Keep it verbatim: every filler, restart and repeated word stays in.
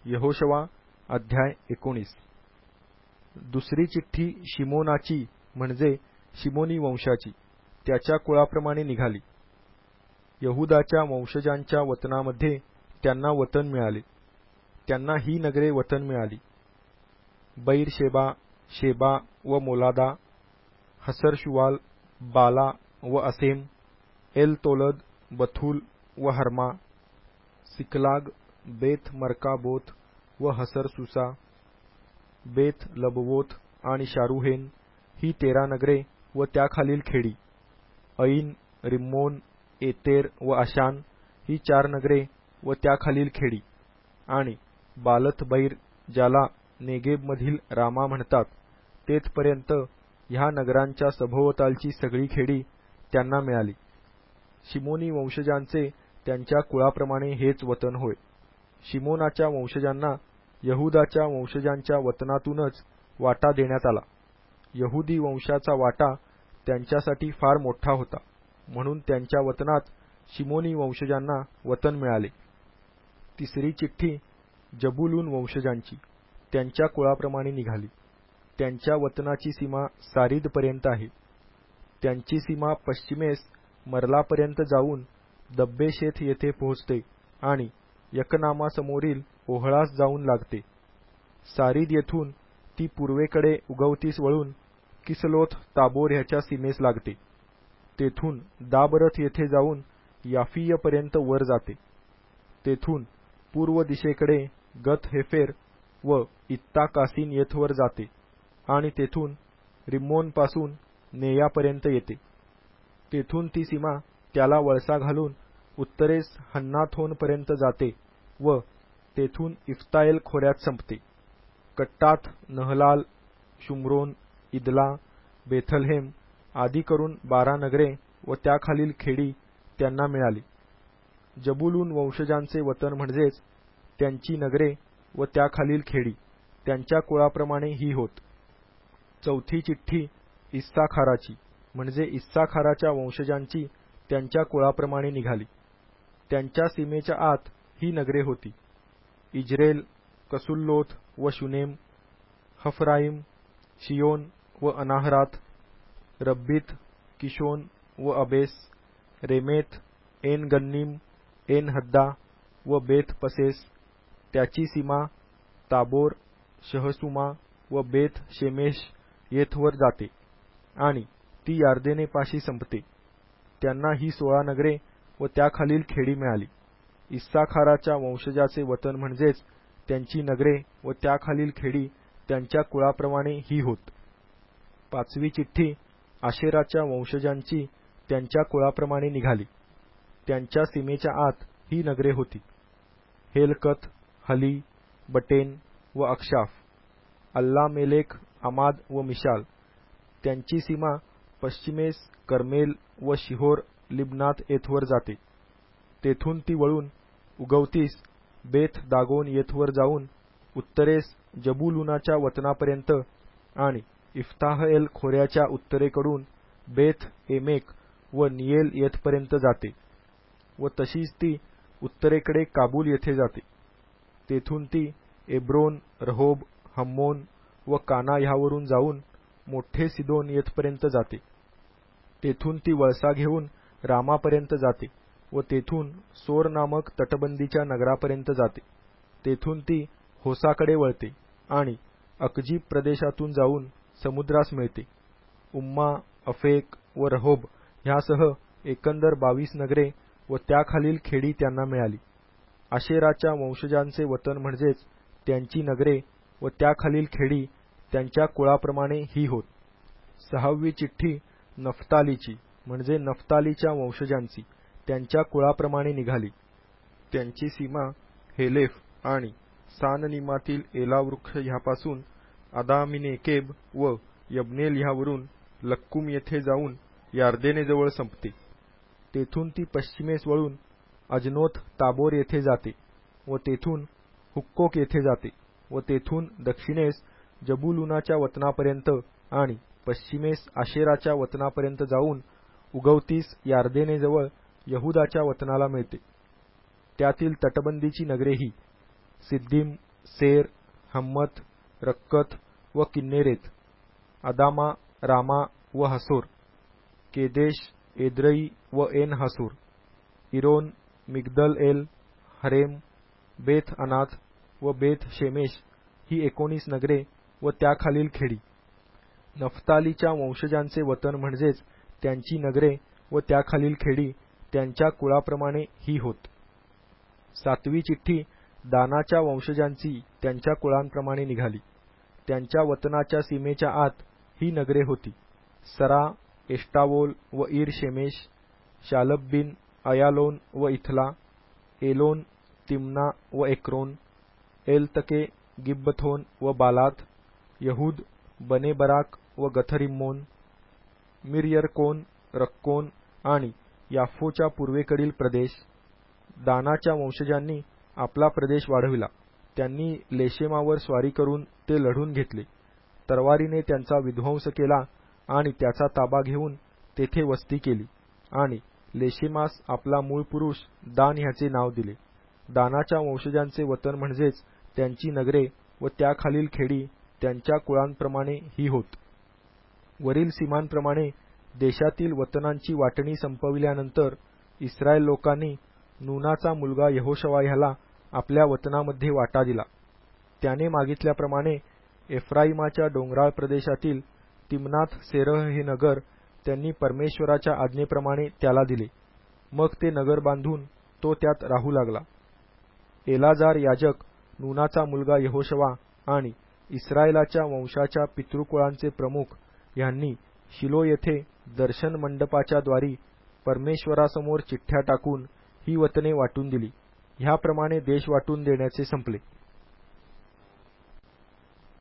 यहोशवा अध्याय एकोणीस. दुसरी चिठ्ठी शिमोनाची म्हणजे शिमोनी वंशाची त्याच्या कुळाप्रमाणे निघाली. यहूदाच्या वंशजांच्या वतनामध्ये त्यांना वतन मिळाले. त्यांना ही नगरे वतन मिळाली: बैरशेबा, शेबा व मोलादा, हसरशुवाल, बाला व असेम, एलतोलद, बथूल व हर्मा, सिकलाग, बेथ मर्काबोत व हसरसुसा, बेथ लबवोत आणि शारुहेन ही तेरा नगरे व त्याखालील खेडी, ऐन, रिम्मोन, एतेर व आशान ही चार नगरे व त्याखालील खेडी, आणि बालत बैर ज्याला नेगेबमधील रामा म्हणतात तेथपर्यंत ह्या नगरांच्या सभोवतालची सगळी खेडी त्यांना मिळाली. शिमोनी वंशजांचे त्यांच्या कुळाप्रमाणे हेच वतन होय. शिमोनाच्या वंशजांना यहूदाच्या वंशजांच्या वतनातूनच वाटा देण्यात आला. यहुदी वंशाचा वाटा त्यांच्यासाठी फार मोठा होता, म्हणून त्यांच्या वतनात शिमोनी वंशजांना वतन मिळाले. तिसरी चिठ्ठी जबूलून वंशजांची त्यांच्या कुळाप्रमाणे निघाली. त्यांच्या वतनाची सीमा सारीदपर्यंत आहे. त्यांची सीमा पश्चिमेस मरलापर्यंत जाऊन दब्बेशेत येथे पोहोचते आणि यकनामासमोरील ओहळास जाऊन लागते. सारीद येथून ती पूर्वेकडे उगवतीस वळून किसलोथ ताबोर ह्याच्या सीमेस लागते. तेथून दाबरथ येथे जाऊन याफीयपर्यंत वर जाते. तेथून पूर्व दिशेकडे गत हेफेर व इत्ता कासीन येथवर जाते आणि तेथून रिम्मोनपासून नेयापर्यंत येते. तेथून ती सीमा त्याला वळसा घालून उत्तरेस हन्नाथोनपर्यंत जाते व तेथून इफ्ताएल खोऱ्यात संपते. कट्टात, नहलाल, शुम्रोन, इदला, बेथलहेम आदी करून बारा नगरे व त्याखालील खेडी त्यांना मिळाली. जबूलून वंशजांचे वतन म्हणजेच त्यांची नगरे व त्याखालील खेडी त्यांच्या कुळाप्रमाणे ही होत. चौथी चिठ्ठी इस्साखाराची म्हणजे इस्साखाराच्या वंशजांची त्यांच्या कुळाप्रमाणे निघाली. त्यांच्या सीमेच्या आत ही नगरे होती: इज्रेल, कसुल्लोत व शुनेम, हफराईम, शियोन व अनाहरात, रब्बीत, किशोन व Abez, Remeth, En Gannim, En Haddah व बेथ पसेस. त्याची सीमा ताबोर, शहसुमा व बेथ शेमेश येथवर जाते आणि ती यार्देनेपाशी संपते. त्यांना ही सोळा नगरे व त्याखालील खेडी मिळाली. इस्साखाराच्या वंशजाचे वतन म्हणजेच त्यांची नगरे व त्याखालील खेडी त्यांच्या कुळाप्रमाणे ही होत. पाचवी चिठ्ठी आशेराच्या वंशजांची त्यांच्या कुळाप्रमाणे निघाली. त्यांच्या सीमेच्या आत ही नगरे होती: हेलकत, हली, बटेन व अक्षाफ, अल्लामेलेक, अमाद व मिशाल. त्यांची सीमा पश्चिमेस कर्मेल व शिहोर लिब्नात येथवर जाते. तेथून ती वळून उगवतीस बेथ दागोन येथवर जाऊन उत्तरेस जबूलूनाच्या वतनापर्यंत आणि इफ्ताहएल खोऱ्याच्या उत्तरेकडून बेथ एमेक व नियेल येथपर्यंत जाते व तशीच ती उत्तरेकडे काबूल येथे जाते. तेथून ती एब्रोन, रहोब, हम्मोन व काना ह्यावरून जाऊन मोठे सिदोन येथपर्यंत जाते. तेथून ती वळसा घेऊन रामापर्यंत जाते व तेथून सोर नामक तटबंदीच्या नगरापर्यंत जाते. तेथून ती होसाकडे वळते आणि अकजीब प्रदेशातून जाऊन समुद्रास मिळते. उम्मा, अफेक व रहोब ह्यासह एकंदर बावीस नगरे व त्याखालील खेडी त्यांना मिळाली. आशेराच्या वंशजांचे वतन म्हणजेच त्यांची नगरे व त्याखालील खेडी त्यांच्या कुळाप्रमाणे ही होत. सहावी चिठ्ठी नफ्तालीची म्हणजे नफ्तालीच्या वंशजांची त्यांच्या कुळाप्रमाणे निघाली. त्यांची सीमा हेलेफ आणि साननिमातील एला वृक्ष ह्यापासून आदामिनेकेब व यब्नेल ह्यावरून लक्कुम येथे जाऊन यार्देनेजवळ संपते. तेथून ती पश्चिमेस वळून अजनोत ताबोर येथे जाते व तेथून हुक्कोक येथे जाते व तेथून दक्षिणेस जबूलूनाच्या वतनापर्यंत आणि पश्चिमेस आशेराच्या वतनापर्यंत जाऊन उगवतीस यार्देनेजवळ यहूदाच्या वतनाला मिळते. त्यातील तटबंदीची नगरे ही सिद्दीम, सेर, हम्मत, रक्कत व किन्नेरेत, अदामा, रामा व हसोर, केदेश, एद्रई व En Hazor, Iron, Migdal El, Horem, Beth Anath व बेथ शेमेश ही एकोणीस नगरे व त्याखालील खेडी. नफ्तालीच्या वंशजांचे वतन म्हणजेच त्यांची नगरे व त्याखालील खेडी त्यांच्या कुळाप्रमाणे ही होत. सातवी चिठ्ठी दानाच्या वंशजांची त्यांच्या कुळांप्रमाणे निघाली. त्यांच्या वतनाच्या सीमेच्या आत ही नगरे होती: सरा, एष्टावोल व ईर शेमेश, शालब्बीन, अयालोन व इथला, एलोन, तिम्ना व एक्रोन, एलतके, गिब्बथोन व बालात, यहूद, बने बराक व गथरिम्मोन, मिरयरकोन, रक्कोन आणि याफोच्या पूर्वेकडील प्रदेश. दानाच्या वंशजांनी आपला प्रदेश वाढविला. त्यांनी लेशेमावर स्वारी करून ते लढून घेतले. तरवारीने त्यांचा विध्वंस केला आणि त्याचा ताबा घेऊन तेथे वस्ती केली आणि लेशेमास आपला मूळ पुरुष दान ह्याचे नाव दिले. दानाच्या वंशजांचे वतन म्हणजेच त्यांची नगरे व त्याखालील खेडी त्यांच्या कुळांप्रमाणे ही होत. वरील सीमांप्रमाणे देशातील वतनांची वाटणी संपविल्यानंतर इस्रायल लोकांनी नूनाचा मुलगा यहोशवा ह्याला आपल्या वतनामध्ये वाटा दिला. त्याने मागितल्याप्रमाणे एफ्राईमाच्या डोंगराळ प्रदेशातील तिम्नाथ सेरह हे नगर त्यांनी परमेश्वराच्या आज्ञेप्रमाणे त्याला दिले. मग ते नगर बांधून तो त्यात राहू लागला. एलाजार याजक, नूनाचा मुलगा यहोशवा आणि इस्रायलाच्या वंशाच्या पितृकुळांचे प्रमुख ह्यांनी शिलो येथे दर्शन मंडपाच्या द्वारी परमेश्वरासमोर चिठ्ठ्या टाकून ही वतने वाटून दिली. ह्याप्रमाणे देश वाटून देण्याचे संपले.